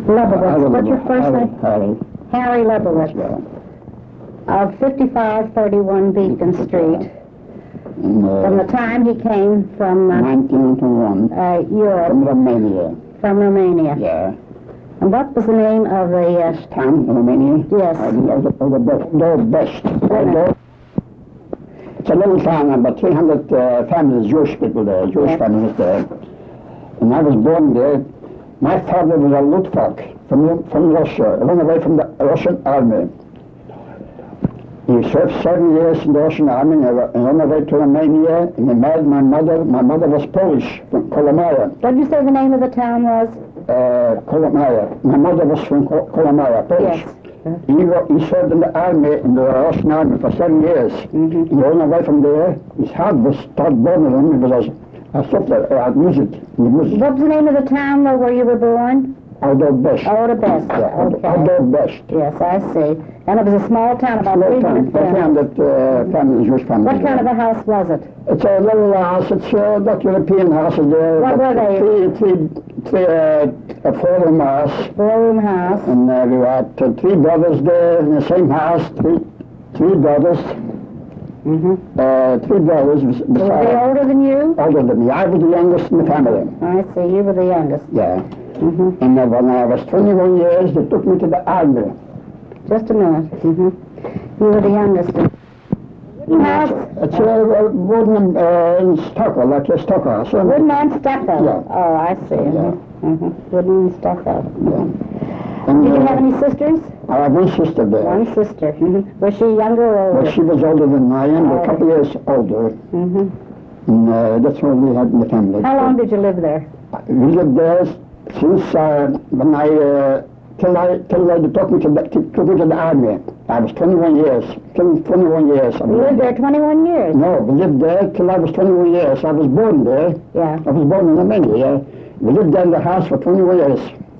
Lebowitz. What's your first name? Harry. Harry Lebowitz. Yeah. Of 5531 Beacon Street. From the time he came from 1901. Europe, From Romania. from Romania. Yeah. And what was the name of the... Town in Romania? Yes. The best. It's a little town, about 300 families, Jewish people there, Jewish families there. And I was born there. My father was a Luftwaffe from Russia, ran away from the Russian army. He served 7 years in the Russian army and ran away to Romania, and he married my mother. My mother was Polish, from Kolomaya. What did you say the name of the town was? Kolomaya. My mother was from Kolomaya, Polish. Yes. He served in the army, in the Russian army for 7 years. Mm-hmm. He ran away from there. His heart was started burning him. He was a sufferer, music. What was the name of the town though, where you were born? Outdoor Best. Outdoor Best. Yeah, Okay. Outdoor Best. Yes, I see. And it was a small town, about 300 families. 300 families, Jewish families. What kind of a house was it? It's a little house. It's not European houses there. What were they? A four-room house. Four-room house. And we had 3 brothers there in the same house. Three brothers. Mm-hmm. 3 brothers. Were they older than you? Older than me. I was the youngest in the family. I see. You were the youngest. Yeah. Mm-hmm. And when I was 21 years, they took me to the army. Just a minute. Mm-hmm. You were the youngest. House? It's a wooden in stucco, like a stucco house. Wooden and stucco? Yeah. Oh, I see. Yeah. Mm-hmm. Wooden and stucco. Yeah. And, Did you have any sisters? I have one sister there. One sister. Mm-hmm. Was she younger or older? Well, she was older than I am, a couple of years older. Mm-hmm. And that's what we had in the family. How long did you live there? We lived there since when till they took me to the army. I was 21 years. 21 years. You lived there 21 years? No, we lived there till I was 21 years. I was born there. Yeah. I was born in Romania. Yeah. We lived there in the house for 21 years.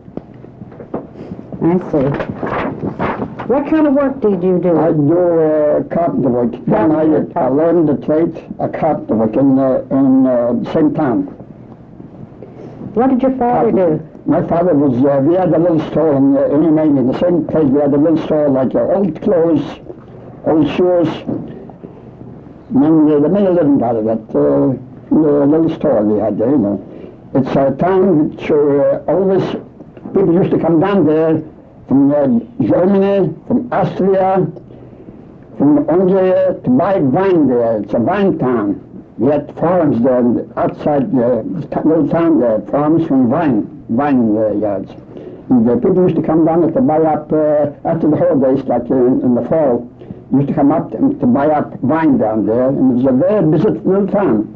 I see. What kind of work did you do? I do carpenter work. Then I learned the trade of carpenter work in the same town. What did your father do? My father was, we had a little store in Romania, in the same place. We had a little store like old clothes, old shoes. And then they made a living out of it, the little store we had there, you know. It's a town which always, people used to come down there from Germany, from Austria, from Hungary to buy wine there. It's a wine town. We had farms there outside the little town there, farms from wine yards. And the people used to come down to buy up, after the holidays, like in the fall, used to come up to buy up wine down there, and it was a very busy little town.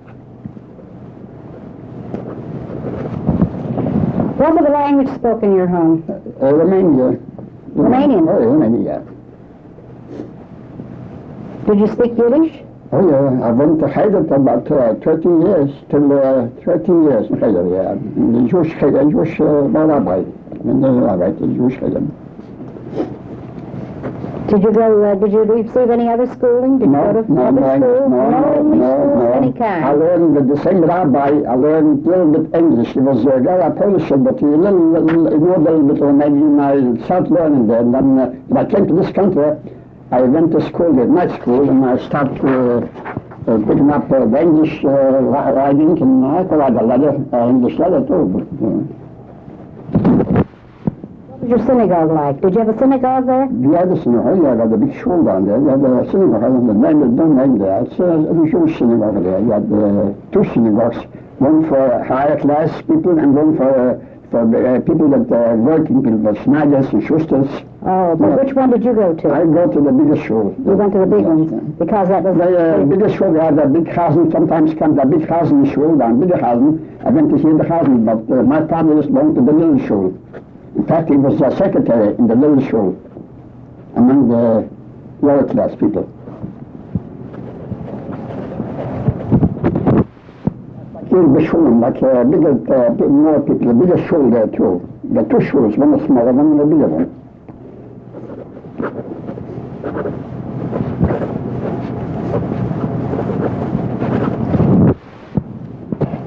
What was the language spoken in your home? Romania. Romanian? Oh, Romania, yeah. Did you speak Yiddish? Oh yeah, I went to Haida for about 13 years, till 13 years in Haida, yeah. The Jewish Haida, Jewish Rabbi, the Jewish Haida. Did you receive any other schooling? Did you go to other school? No English school of any kind? I learned with the same rabbi, I learned a little bit English. He was a guy Polish, but he knew a little bit Romanian. I started learning there, and then when I came to this country, I went to school, at night school, and I started picking up the English writing, and I could write a letter, English letter too. What was your synagogue like? Did you have a synagogue there? We had a synagogue, yeah, we had a big shul down there. We had a synagogue, and the name is don't name there. It's a Jewish synagogue there. We had 2 synagogues, one for higher class people and one for people that are working people, for Schneiders and Schusters. Oh, but which one did you go to? I go to the biggest shul. You went to the big ones, because that was... The biggest shul, we had a big Chazen, sometimes comes a big Chazen shul, down bigger Chazen. I went to see the Chazen, but my father was going to the little shul. In fact, he was a secretary in the little shul, among the lower class people. Here, the shul, like bigger, more people, a bigger shul there too. The 2 shuls, one the smaller one and the bigger one.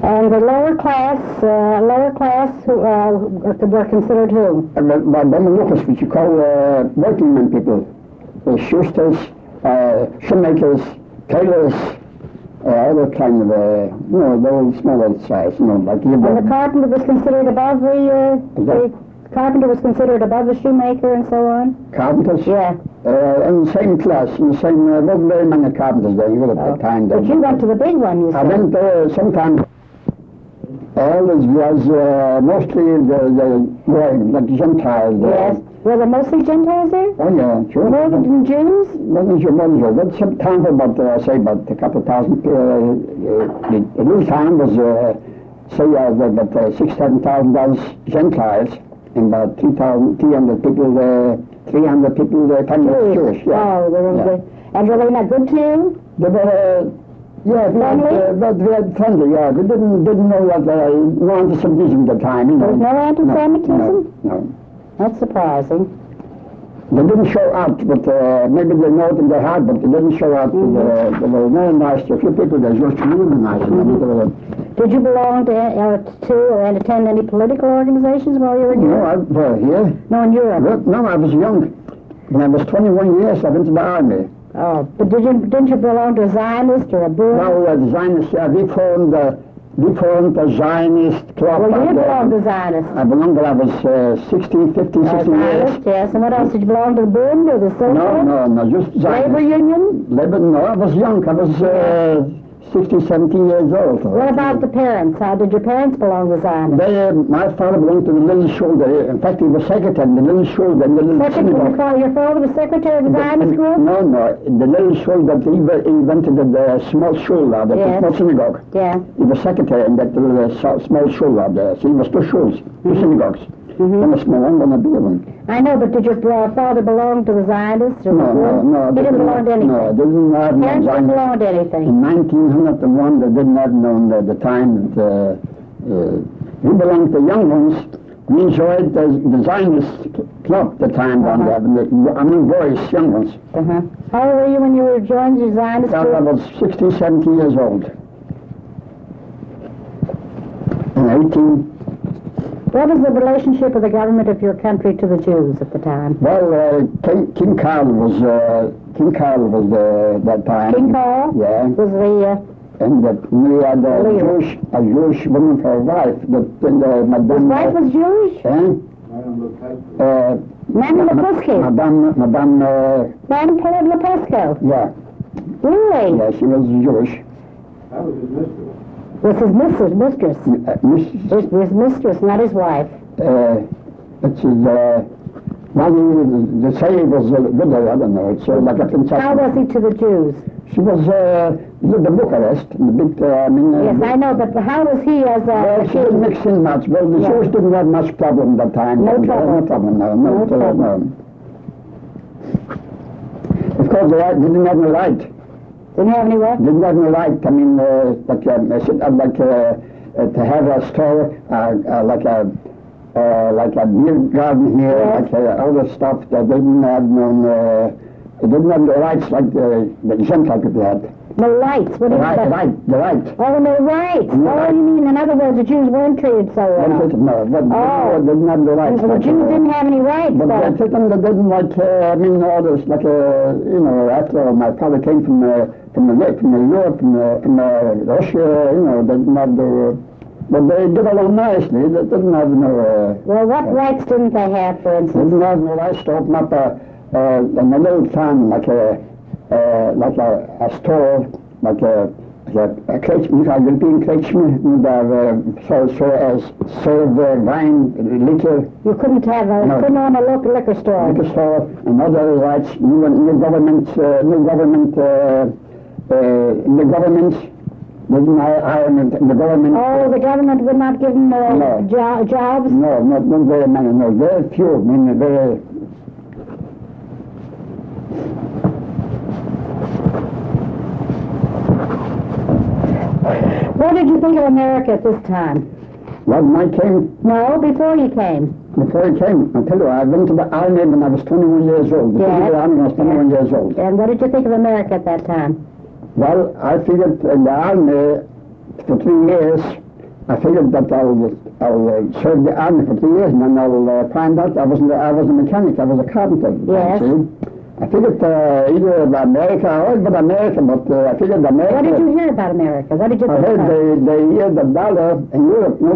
And the lower class who were considered who? By them locals, which you call working men people, shoesters, shoemakers, tailors, other kind of, those smaller size, like you. And the carpenter was considered above the carpenter was considered above the shoemaker and so on? Carpenters? Yeah. In the same class, in the same, there wasn't very many carpenters there, at that time. But you went to the big one, you said. I went there sometimes. All this was mostly the Gentiles there. Yes. Were there mostly Gentiles there? Oh, yeah, sure. More than Jews? Wasn't sure. That's some time about, about a couple of thousand. The new town was, about 6,000-7,000 Gentiles, and about 300 people Jewish. Yeah. Oh, and were they not good to you? They were, but they had friendly, yeah. They didn't know what no anti-Semitism at the time, There was no anti-Semitism? No. That's surprising. They didn't show out, but maybe they know it in their heart, but they didn't show out. They were very nice to a few people. They were really nice. Did you belong to or attend any political organizations while you were in Europe? No, here? No, in Europe? No, I was young. When I was 21 years, I went to the army. Oh, but didn't you belong to a Zionist or a Buddhist? No, the Zionists, we formed a Zionist club. Well, you did belong to Zionists. I belonged when I was 16 years. Yes, and what else? Did you belong to the Bund or the Socialist? No, just Zionist. Labor Union? No, I was young. I was 16, 17 years old. What about the parents? How did your parents belong to Zionists? My father belonged to the Little Shoulder. In fact, he was secretary in the Little Shoulder in the Little Synagogue. Your father was secretary of the Zionist group? No, the Little Shoulder, he went to the small shul, the small synagogue. Yeah. He was secretary in that small shul there. So he was two shuls, two synagogues. One a small one, one a big one. I know, but did your father belong to the Zionists? Or No. He didn't belong to anything? No, they didn't have no Parents didn't belong to anything? In 1901, they didn't have known the time that we belonged to young ones. We enjoyed the Zionist club at the time down there. Boys, young ones. How old were you when you joined the Zionist group? I was 16, 17 years old. And 18. What was the relationship of the government of your country to the Jews at the time? Well, King Carl was that time. King Carl? Yeah. Was the and we had a Jewish woman for a wife. His wife was Jewish? Madame Lepesky? Madame Lepesky? Yeah. Really? Yeah, she was Jewish. That was his mistress. Was his mistress? His mistress, not his wife. It's his, the say was good, I don't know. It's like a princess. How was he to the Jews? She was, lived in Bucharest, in the big, yes, I know, but how was he as a... Well, she didn't mix in much. Well, the Jews didn't have much problem at that time. No trouble. No problem, no. Of course, they didn't have any light. Didn't have any what? Didn't have any light. I mean, to have a store, like a beer garden here, yes. like all the stuff that didn't have no, it didn't have the lights like the Gentile people had. The lights? What do you mean? The light. Oh, no lights. Oh, you mean, in other words, the Jews weren't treated so well? No, they didn't have the lights. The Jews didn't have any rights, but they didn't like, all this, like, after all, my father came from Europe, from Russia, they didn't have the... But they did along nicely. They didn't have no... Well, what rights didn't they have, for instance? They didn't have no rights to open up in a little town, like a store, like a Kretschmer, a European Kretschmer, serve wine, liquor. You couldn't have couldn't own a local liquor store. Liquor store, and other rights, new government, didn't hire the government. Oh, the government would not give them jobs? No, not very many, no, very few, very... What did you think of America at this time? When I came? No, before you came. Before I came, I tell you, I went to the army when I was 21 years old. Yes. The army when I was 21 years old. And what did you think of America at that time? Well, I figured in the army for 3 years, I figured that I'll serve the army for 3 years and then I'll find out I was a mechanic, I was a carpenter. Yes. See? I figured either America, I heard about America, but I figured America. What did you hear about America? What did you I think heard about? they hear the dollar in Europe, no,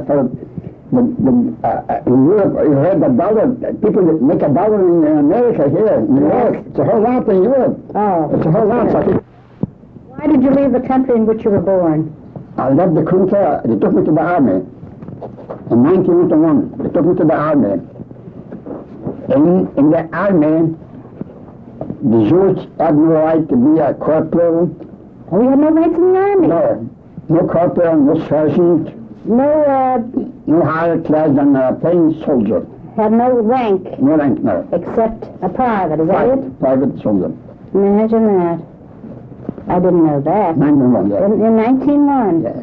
in Europe, you heard the dollar, people that make a dollar in America here, in New York. It's a whole lot in Europe. Oh. It's a whole lot. So Why did you leave the country in which you were born? I left the country, they took me to the army. In 1901, they took me to the army. In the army, the Jews had no right to be a corporal. Oh, you had no rights in the army? No corporal, no sergeant, no higher class than a plain soldier. Had no rank No rank, no. except a private, is that it? Private soldier. Imagine that. I didn't know that. 1901, yeah. In 1901? Yeah.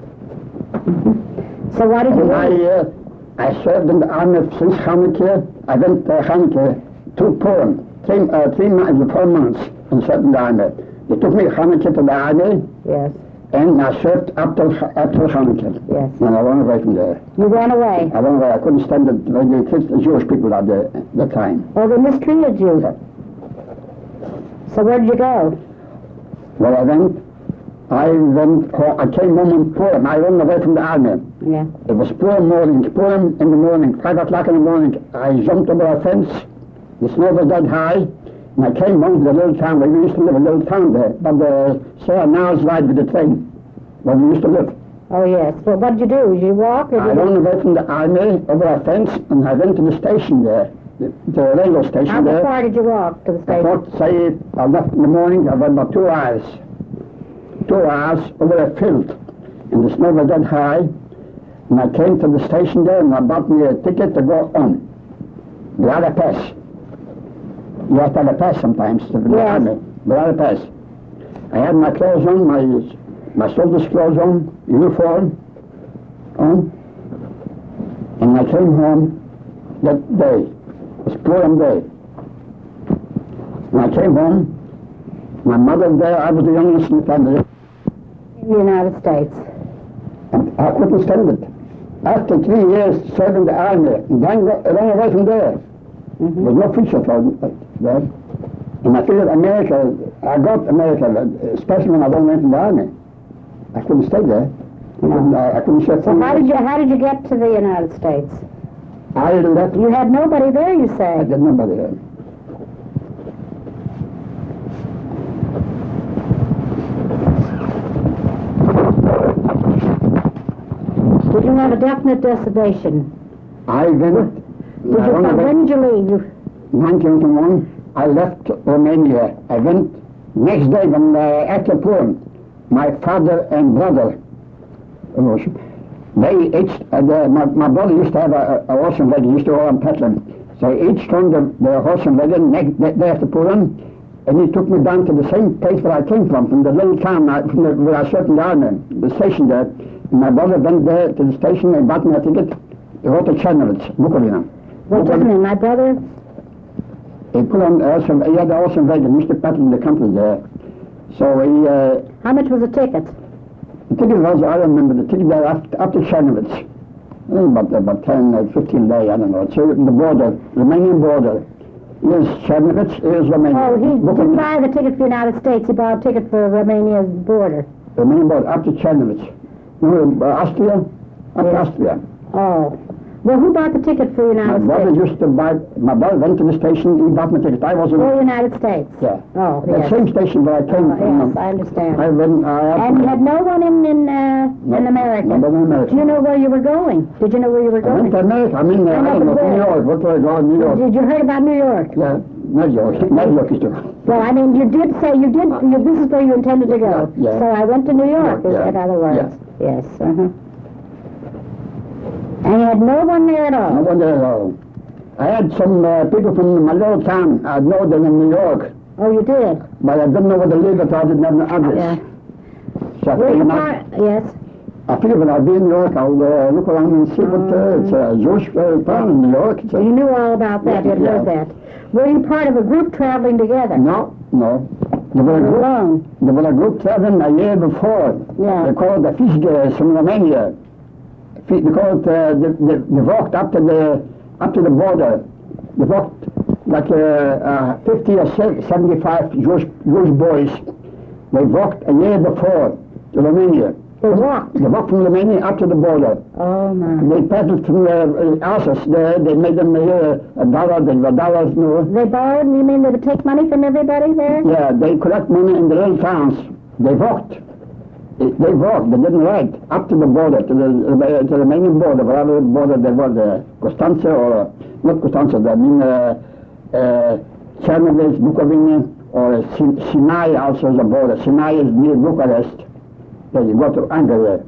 So why did you And leave? I served in the army since Hanukkah. I went to Hanukkah to Poland, 4 months and served in the army. They took me Hanukkah to the army, Yes, and I served after Hanukkah. yes. And I ran away from there. You ran away. I ran away. I couldn't stand it. The Jewish people at the time. Oh, they mistreated you. Yeah. So where did you go? Well, I came home in Purim. I ran away from the army. Yeah. It was Purim in the morning, 5 o'clock in the morning. I jumped over a fence. The snow was that high. And I came home to the little town. We used to live in a little town there. But say an hour's ride with the train where we used to live. Oh, yes. Well, what did you do? Did you walk? Or I did ran away from the army over a fence and I went to the station there. The railway station How there. far did you walk to the I station? thought, say, I left in the morning, I went about 2 hours. 2 hours over a field. And the snow was that high. And I came to the station there and I bought me a ticket to go on. Without a pass. You have to have a pass sometimes to the Yes. army. Without a pass. I had my clothes on, my soldier's clothes on, uniform on. And I came home that day. It was Purim day. When I came home, my mother there, I was the youngest in the family. In the United States. And I couldn't stand it. After 3 years serving the army, and then ran away from there. Mm-hmm. There was no future for there. And I figured America, I got America, especially when I ran away from the army. I couldn't stay there. I couldn't share So how did you get to the United States? I left. You had nobody there, you I say? did nobody there. Did you have a definite destination? I went. When did you leave? 1901, I left Romania. I went next day when after Purim. My father and brother, they each, my brother used to have a horse and wagon, he used to go on peddling. So each turned the horse and wagon next day after Purim, and he took me down to the same place where I came from the little town where I served in the army, the station there. And my brother went there to the station and bought me a ticket to go to Chernovitz, Bukovina. What's his name? My brother? He put on he had a horse and wagon, he used to peddle in the country there. So How much was the ticket? the ticket was, I remember, the ticket there up to Chernovitz. About 10, 15 days, I don't know. So the border, Romanian border. Here's Chernovitz, here's Romania. Oh, he didn't Bukovina. buy the ticket for the United States. He bought a ticket for Romania's border. Romanian border, up to Chernovitz. No, Austria? Up to Yes. Austria. Oh. Well, who bought the ticket for the My United brother States? used to buy, my brother went to the station, he bought my ticket. I wasn't, For the United States? yeah. Oh, The yes. same station where I came Oh, from. yes, I understand. I went, And you had no one in America? Nobody in America. Do you know where you were going? Did you know where you were I went going? to America. I mean, I know, don't know, but New where? York. What do I go? New York. Did you heard about New York? Yeah, New York. New York is the. Well, I mean, you did say this is where you intended to go. Yeah, yeah. So I went to New York, Yeah, in other words. yeah. Yes, And you had no one there at all? I went there at all. I had some people from my little town. I know them in New York, Oh, you did? but I didn't know where they live at all. I didn't have an address. Yeah. So I Were you figured, yes. I figured when I'll be in New York, I'll look around and see what it's a Jewish town in New York. It's So you knew all about that, you had Yeah. heard that. Were you part of a group traveling together? No, There was a group, Alone. there was a group traveling a year before. Yeah. They called the Fischgers from Romania. Because they walked up to the border. They walked like 50 or 75 Jewish boys. They walked a year before to Romania. They walked. They walked from Romania up to the border. Oh, my. They paddled from the houses there. They made them here $1. They were dollars, no. They borrowed? You mean they would take money from everybody there? Yeah, they collect money in the little towns. They walked. They walked. They didn't ride up to the border, to the Romanian border, whatever border they were, Constanța or not Constanța. I mean Chernobyl, Bukovina, or Sinai also is a border. Sinai is near Bucharest. Then you go to Hungary,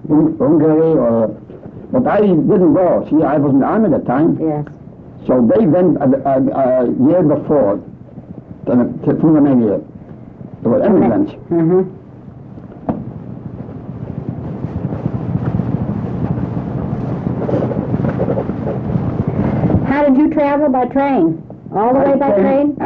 but I didn't go. See, I was in the army at the time. Yes. So they went a year before from Romania. They were immigrants. Mm-hmm. How did you travel by train? All the way by train?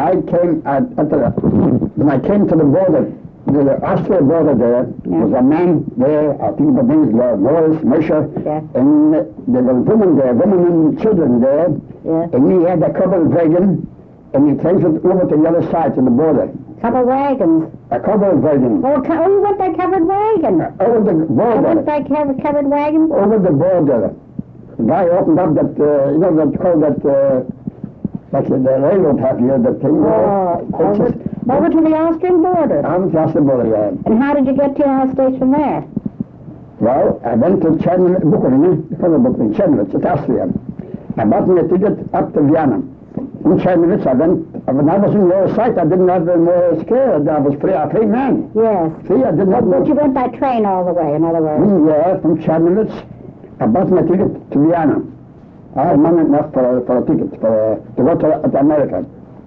When I came to the border, the Austria border there, was a man there, I think the name is Loris Moshe, Yeah. and there was women there, women and children there, Yeah. and he had a covered wagon, and he takes it over to the other side, to the border. Couple wagons. A covered wagon. Oh, you went by covered wagon. Over the I went border. by covered wagon. Over the border. The guy opened up that, that's called that, like the railroad have here, that thing. Over to the Austrian border. I'm just the border, yeah. And how did you get to the United States from there? Well, I went to Chernobyl, Bukovina, Chernobyl, it's Austria. I bought me a ticket up to Vienna. From Chernobyl, when I was in your site, I didn't have more scared. I was a free man. Yes. See, I did not know. But you went by train all the way, in other words. Yeah, from Chernobyl, I bought my ticket to Vienna. I had money enough for a ticket, to go to America.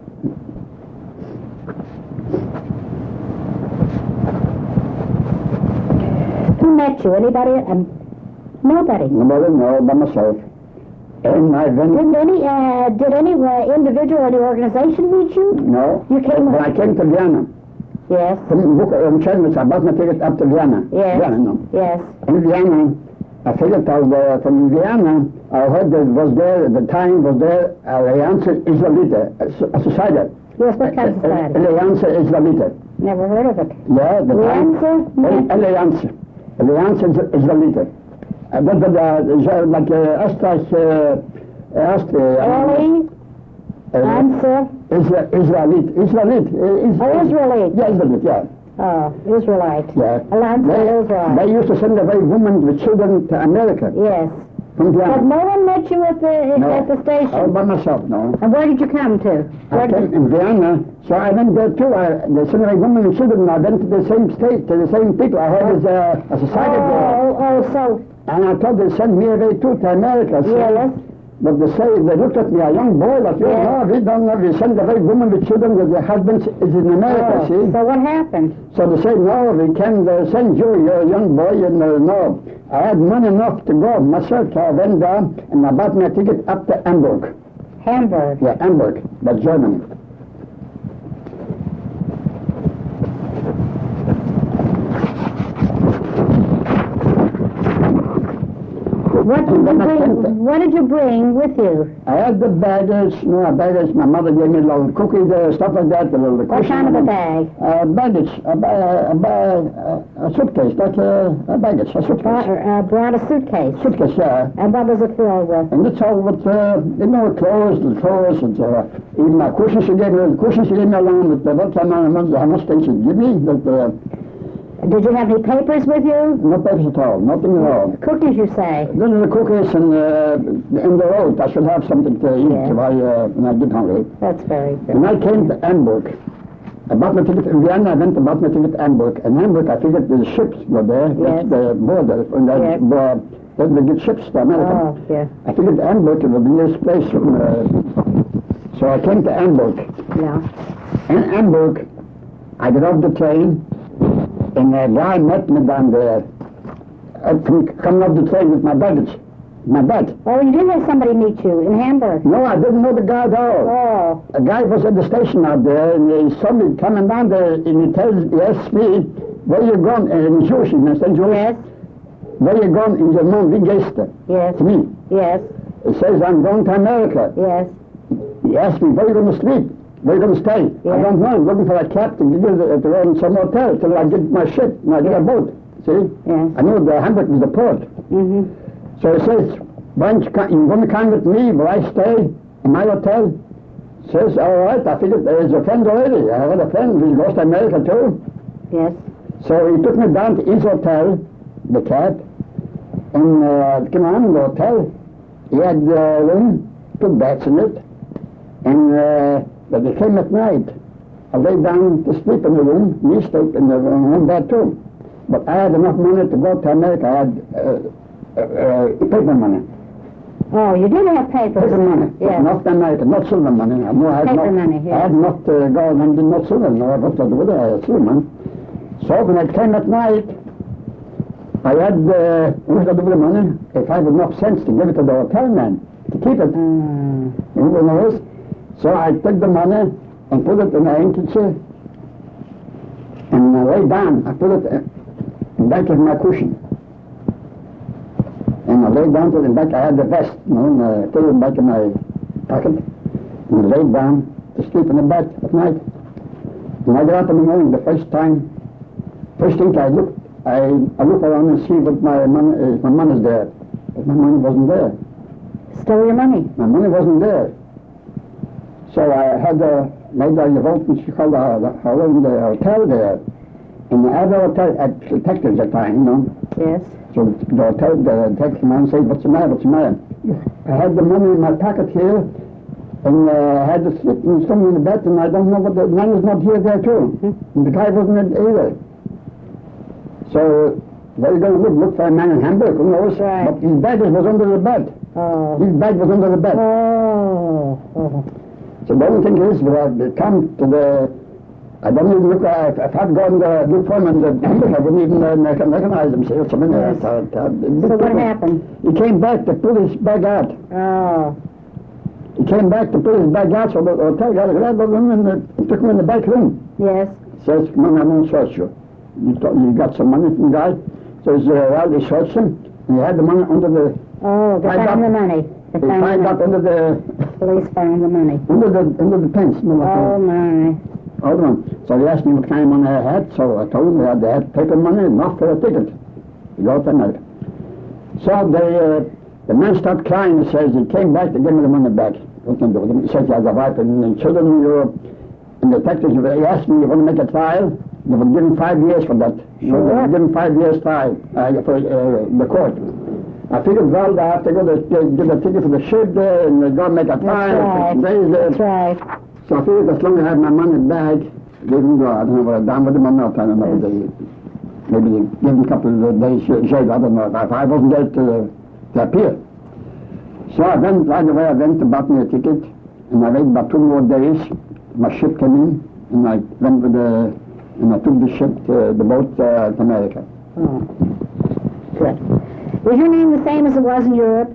Who met you? Anybody? Nobody. Nobody, no, by myself. And I went. Did any individual, any organization meet you? No. You came When I came to Vienna, Yes. from Chernobyl, I bought my ticket up to Vienna. Yes. Vienna, no. Yes. In Vienna, I figured out from Vienna, I heard that was there, at the time was there, Allianz Israelita, a society. Yes, what kind of society? Allianz Israelita. Never heard of it. Yeah, the time. Allianz? Allianz Israelita. That was like Austria. Early? Answer? Israelite. Oh, Israelite. Yeah, Israelite, yeah. Oh, Israelite. Yeah. Alliance Israelite. They used to send away women with children to America. Yes. From But Vienna. no one met you at the station. All by myself, no. And where did you come to? I came in Vienna, so I went there too. They sent away women and children. I went to the same state, to the same people. I heard there's a society there. So, And I thought they sent me away too to America. So, yes. But they looked at me, a young boy, like, Yes. no, we don't know. We send away women with children with their husbands is in America, see? So what happened? So they said, no, we can't send you. You're a young boy. And no. I had money enough to go myself. So I went down and I bought my ticket up to Hamburg. Hamburg. Yeah, Hamburg, that's Germany. What did you bring with you? I had the baggage, my mother gave me a little cookie there, stuff like that, a little What cushion. kind of a bag? Baggage, a suitcase, like a baggage, a suitcase. Brought a suitcase. Suitcase, yeah. And what was it filled with? And that's all what, clothes, and even my cushions she gave me, along with what how much things she gave me, but Did you have any papers with you? no papers at all, nothing at all. Cookies, you say? Those are the cookies and in the road, I should have something to eat Yeah. when I get hungry. That's very good. When I came to Hamburg, I bought my ticket in Vienna, I went to bought my ticket to Hamburg. In Hamburg, I figured the ships were there, Yes. that's the border, and they get ships to America. Oh, yeah. I figured Hamburg was the nearest place from, so I came to Hamburg. Yeah. In Hamburg, I got off the train, and a guy met me down there, coming off the train with my baggage. my bet. Oh, you did have somebody meet you in Hamburg. No, I didn't know the guy at all. Oh, A guy was at the station out there, and he saw me coming down there, and he asked me, where you going? In Jewish, in St. Jewish. yes, Where you going in the moon? Wie gehst du? yes, To me. yes, He says, I'm going to America. yes. He asked me, where you going to sleep? Where you going to stay? Yeah. I don't know. I'm looking for a cab to give you at the some hotel till I get my ship and I get a boat. See? Yes. I knew the Hamburg was the port. Mm-hmm. So he says, why don't you going to come with me? Will I stay in my hotel? Says, all right. I figured there's a friend already. I had a friend who goes to America too. Yes. So he took me down to his hotel, the cab, and came on in the hotel. He had a room, 2 beds in it, and when they came at night, I lay down to sleep in the room, and he stayed in the one bed too. But I had enough money to go to America. I had paper money. Oh, you did have papers. Paper money. Yes. Not American, not silver money. I had Paper not, money, yes. I had not gold and not silver. No, what to do with it? I had silver money. So when I came at night, I had, what to do with the money? If I had enough sense to give it to the hotel man, to keep it. You know this? So I took the money and put it in a handkerchief and I lay down. I put it in back of my cushion. And I lay down to the back. I had the vest, you know, and I put it back in my pocket. And I laid down to sleep in the bed at night. When I got up in the morning, the first thing I look around and see what my money's there. But my money wasn't there. Stole your money. My money wasn't there. So I had made a revolt in Chicago, in the hotel there. And I had a hotel at detectives at the time, you know. Yes. So the detective man said, what's the matter? I had the money in my pocket here, and I had to slip and something in the bed, and I don't know what the man is not here there too. And the guy wasn't either. So where are you going to look for a man in Hamburg? Who knows? Right. But his bag was under the bed. Oh. His bag was under the bed. Oh. So the only thing is, when I come to I don't even look, if I'd gone to look for him in the Hamburg, I wouldn't even recognize him. See what's in there. Yes. So what happened? He came back to pull his bag out. Oh. He came back to pull his bag out, so the hotel guy grabbed him and took him in the back room. Yes. Says, come on, I won't search you. You got some money from the guy? Says, well, they searched him, and he had the money under the... Oh, they found the money. They They found find the out money. under the... Police found the money. Under the pants. You know, Oh, my. Hold on. So he asked me what kind of money I had, so I told him they had paper money, enough for a ticket. He got the night. So the man started crying and says he came back to give me the money back. What can I do with him? He says he has a wife and children in Europe. And the detectives, he asked me, you want to make a trial? They would give him 5 years for that. Sure. They would give him 5 years trial for the court. I figured, well, I have to go to get a ticket for the ship there and go and make a trial. That's right. So I figured as long as I had my money back, they can go. I don't know what I've done with them or not. I don't know. Maybe they give them a couple of days shave. I don't know. If I wasn't there to appear. So I went, right away, I went to buy me a ticket, and I waited about 2 more days. My ship came in, and I went with and I took the ship, the boat to America. Oh. Good. Was your name the same as it was in Europe?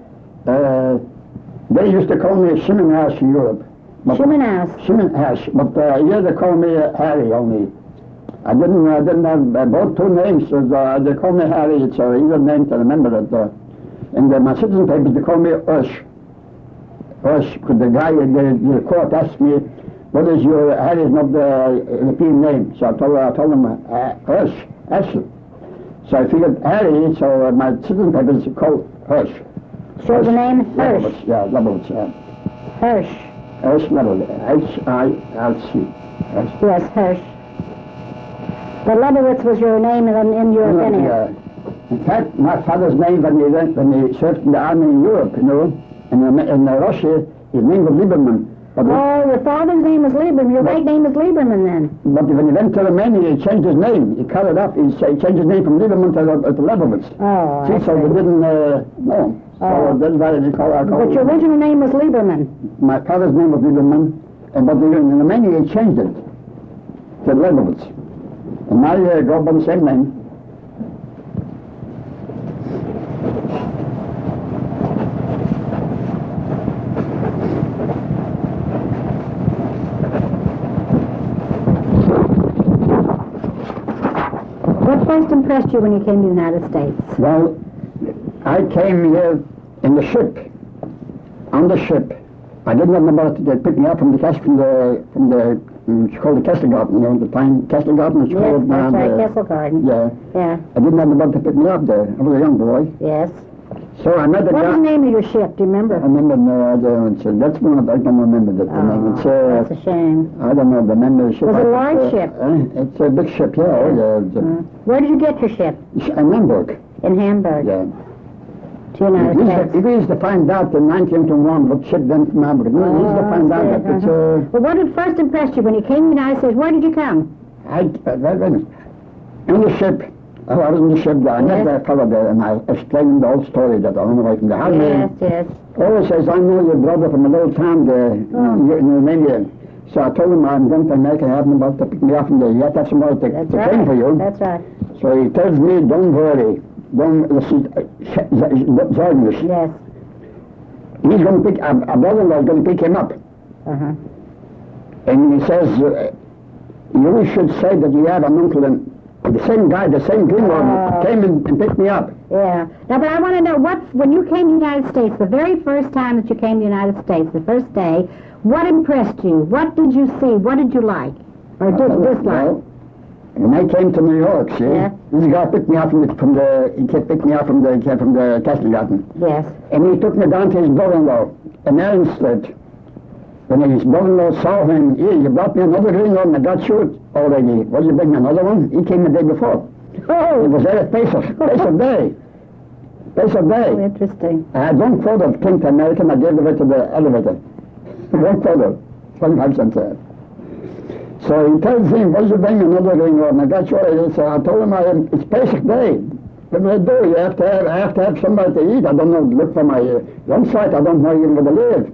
They used to call me Shimon Ash in Europe. Shimon House. Shimon Ash, but here they call me Harry only. I didn't have both 2 names, so they call me Harry. It's an easier name to remember that. And my citizen papers, they call me Ush. Ush, because the guy in the court asked me, what is your, Harry is not the European name. So I told him Ush, Ashley. So I figured Harry, so my citizen papers called Hirsch. So the name Hirsch. Lebowitz, yeah, Lebowitz, yeah. Hirsch. Hirsch Lebowitz, H-I-L-C. Yes, Hirsch. But Lebowitz was your name in Europe, anyhow. In fact, my father's name when he served in the army in Europe, you know, in Russia, his name was Lieberman. But Oh, your father's name was Lieberman. Your right name is Lieberman then. But when he went to Romania, he changed his name. He cut it up. He changed his name from Lieberman to Lebowitz. Oh, I See, so they see. didn't, no. Oh. So that's why they call But your original name was Lieberman. My father's name was Lieberman, but in Romania he changed it to Lebowitz. And now you go by the same name. impressed you when you came to the United States? Well, I came here in the ship, on the ship. I didn't have nobody to pick me up from the it's called the Kesselgarten, you know, the pine Kesselgarten, it's Yes, called that's now. right, Kessel Garden. Yeah, Yeah, I didn't have nobody to pick me up there. I was a young boy. yes. So I met a What was guy. the name of your ship, do you remember? I remember, no, I don't, that's one of, I don't remember the name. It's, That's a shame. I don't know the name of the ship. Was it a large ship? It's a big ship, yeah. Oh, yeah. Where did you get your ship? It's in Hamburg, In Hamburg, yeah. to United States. We used to find out in 1901 what ship went from Hamburg. We used to find out that it's, Well, what had first impressed you when you came to the United States? Where did you come? In the ship, I was in the ship there. I met Yes. that fellow there and I explained the whole story that I don't know right from the Yes, yes. always says, I know your brother from a little town there in Romania. So I told him I'm going to America, I haven't about to pick me up from there. You have to have somebody to That's train right. for you. That's right. So he tells me, don't worry. Don't listen, Zorgen. Yes. He's going to pick, a brother-in-law is going to pick him up. Uh-huh. And he says, you should say that you have an uncle and the same guy, the same greenhorn, came and picked me up. Yeah. Now, but I want to know, when you came to the United States, the very first time that you came to the United States, the first day, what impressed you? What did you see? What did you like? Or dislike? Well, when I came to New York, see, Yeah. this guy picked me up he picked me up from the Kesselgarten. Yes. And he took me down to his brother-in-law in Elm Street. When his brother-in-law saw him, here, you brought me another greenhorn, I got you already. What, you bring me another one? He came the day before. Oh, It was there at Pesach Day. Pesach oh, Day. interesting. I had one photo of King to American, I gave it to the elevator. One photo, 25 cents there. So he tells him, what you bring another greenhorn? I got you already. So I told him, it's Pesach Day. What do I do? I have to have somebody to eat. I don't know, look for my lunch site, I don't know even where to live.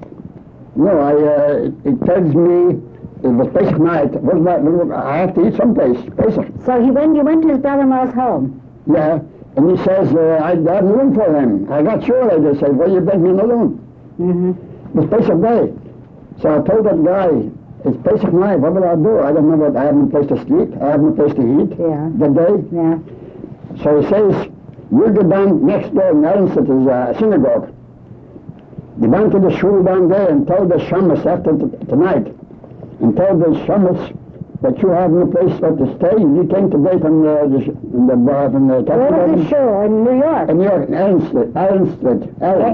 No, it tells me it was Pesach night. I have to eat someplace, Pesach. So you went to his brother-in-law's home. Yeah, and he says, I have room for him. I got you already. I said, well, you bring me another one. Mm-hmm. It was Pesach Day. So I told that guy, it's Pesach night, what will I do? I don't know what, I have no place to sleep, I have no place to eat that day. Yeah. So he says, you go down next door in Elmstead, there's a synagogue. Go down to the shul down there and tell the shamus after tonight, and tell the shamus that you have no place where to stay. You came today from the Where was the show? In New York? in New York, Allen Street, Allen Street.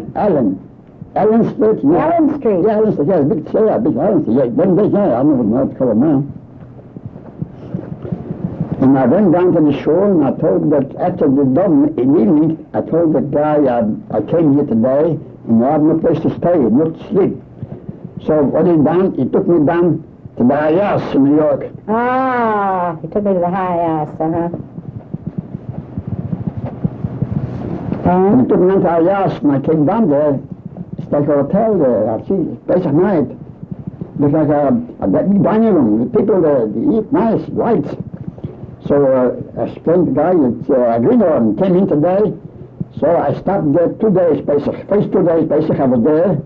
Yeah. Allen Street. Yeah, Allen Street, yeah, big, so yeah, big Allen Street, yeah, then big, yeah, I don't know what it's called now. And I went down to the shore and I told that after the done in evening, I told the guy I came here today and I have no place to stay, no sleep. So what he done, he took me down to the Hayas in New York. Ah, he took me to the Hayas, uh-huh. And he took me down to Hayas and I came down there. It's like a hotel there, I see, it's Pesach night. There's like a big dining room, the people there, they eat nice, lights. So I explained to the guy, it's a greenhorn, came in today. So I stopped there 2 days, Pesach. First 2 days, Pesach, I was there.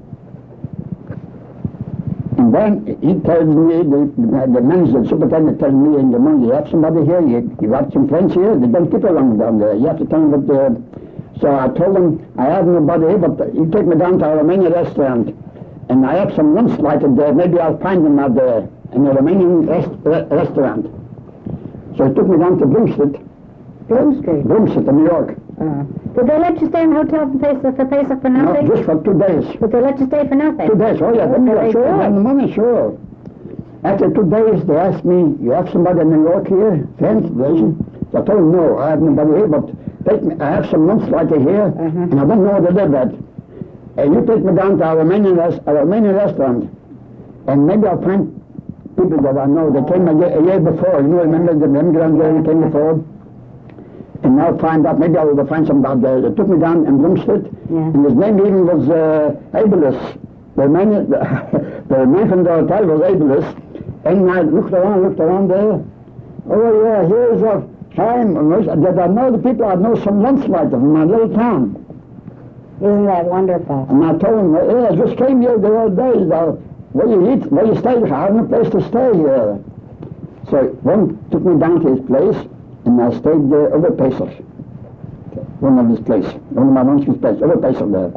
And then he tells me, the manager, the superintendent tells me in the morning, you have somebody here, you have some friends here, they don't keep along down there. You have to tell them what so I told him, I have nobody here, but you take me down to a Romanian restaurant. And I have some lunch lighted there, maybe I'll find them out there in a Romanian restaurant. So he took me down to Bloom Street. Bloom Street. Bloom Street in New York. Did they let you stay in the hotel for Pesach for nothing? No, just for 2 days. Did they let you stay for nothing? 2 days, oh yeah, Okay, sure, good. in the morning, sure. After 2 days, they asked me, you have somebody in New York here? Friends, so I told them, no, I have nobody here, but take me, I have some months right here, and I don't know where to live at. And you take me down to a Romanian restaurant, and maybe I'll find people that I know. They came a year before, you know, remember the immigrant that came before? And now find out, maybe I will find somebody there. They took me down in Bloom Street, and his name even was Abelus. The man from the hotel was Abelus. And I looked around there. Oh yeah, here's a time that I know the people, I know some lunch like them from my little town. Isn't that wonderful? And I told him, yeah, I just came here the other day. Where you eat, where you stay? I have no place to stay here. So one took me down to his place, and and I stayed there over Pesach. One of his place, one of my uncle's place, over Pesach there.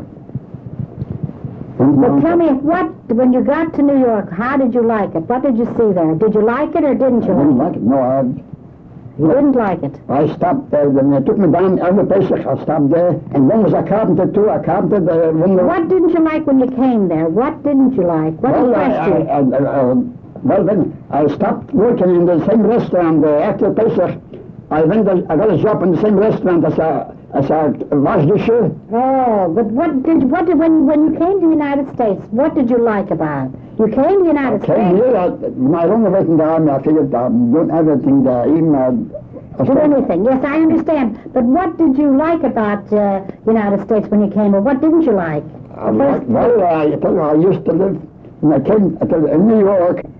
But tell me, when you got to New York, how did you like it? What did you see there? Did you like it or didn't you I didn't like like it. No, You didn't like it. I stopped there. When they took me down over Pesach, I stopped there. And one was a carpenter too. I carpented one. What didn't you like when you came there? What didn't you like? What impressed you? Well, then I stopped working in the same restaurant after Pesach. I got a job in the same restaurant as a wash disher. Oh, but when you came to the United States, what did you like about it? You came to the United Came States. here, when I run away from the army, I figured doing everything there, even Do anything. Yes, I understand. But what did you like about the United States when you came, or what didn't you like? I used to live, when I came in New York,